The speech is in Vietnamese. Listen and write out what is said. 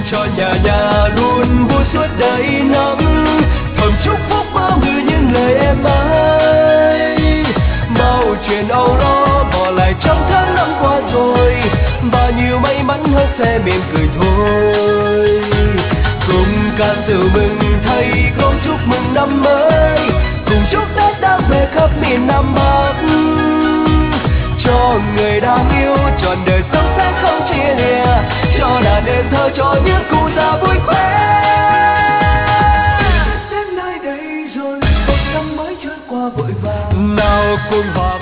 cho nhà nhà luôn vui suốt đời năm. Thầm chúc phúc bao người những lời em ơi, bao chuyện âu lo bỏ lại trong tháng năm qua rồi, bao nhiêu may mắn hơn sẽ mỉm cười thôi. Cùng ca rượu mừng thầy con chúc mừng năm mới, cùng chúc Tết đang về khắp miền Nam Bắc, cho người đang yêu trọn đời sống sẽ không chia lìa, cho đàn em thơ cho những cụ già vui khỏe. Đến nơi đây rồi một năm mới trôi qua vội vàng, nào cùng hòa